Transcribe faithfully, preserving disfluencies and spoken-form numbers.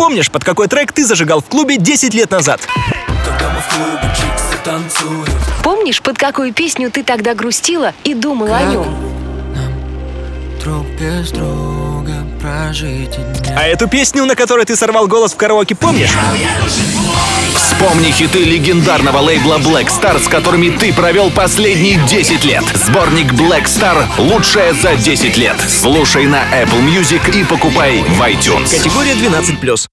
помнишь, под какой трек ты зажигал в клубе десять лет назад? Помнишь, под какую песню ты тогда грустила и думала о нем? А эту песню, на которой ты сорвал голос в караоке, помнишь? Вспомни хиты легендарного лейбла Black Star, с которыми ты провел последние десять лет. Сборник Black Star «Лучшее за десять лет». Слушай на Apple Music и покупай в iTunes. Категория двенадцать плюс.